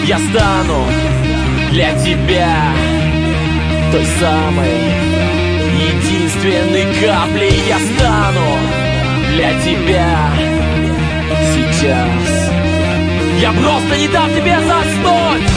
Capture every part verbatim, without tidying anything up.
Я стану для тебя той самой единственной каплей. Я стану для тебя сейчас. Я просто не дам тебе заснуть.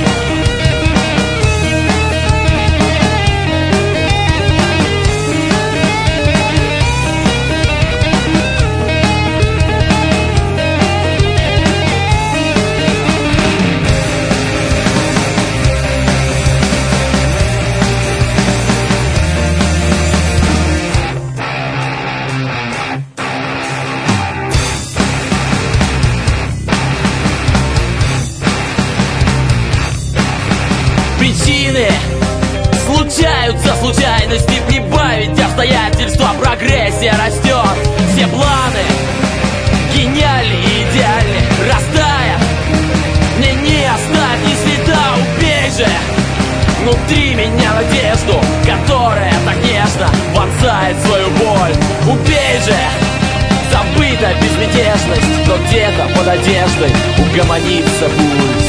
Причины случаются, случайности прибавить обстоятельства, прогрессия растет. Все планы гениальны и идеальны, растая, мне не оставь ни следа. Убей же внутри меня надежду, которая так нежно вонзает свою боль. Убей же забыта безмятежность, но где-то под одеждой угомонится пульс.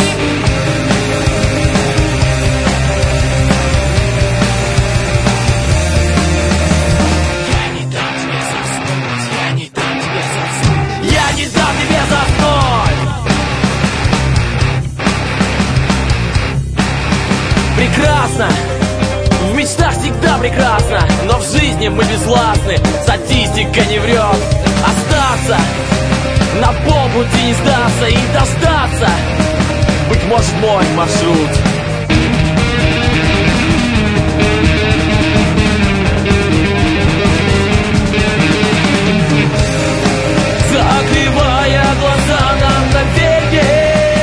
Прекрасно, в мечтах всегда прекрасно, но в жизни мы безвластны, статистика не врет. Остаться на полпути, не сдаться и дождаться, быть может, мой маршрут. Закрывая глаза на мгновение,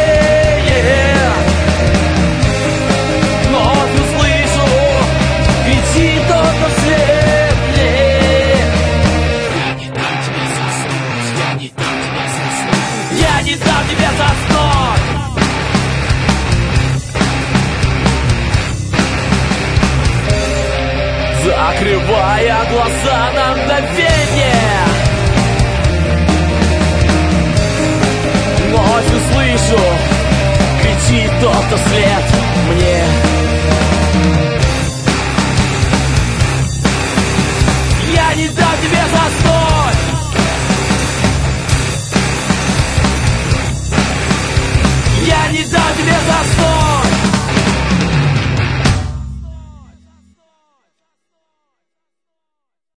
закрывая глаза на мгновение, вновь услышу, кричит тот, кто след.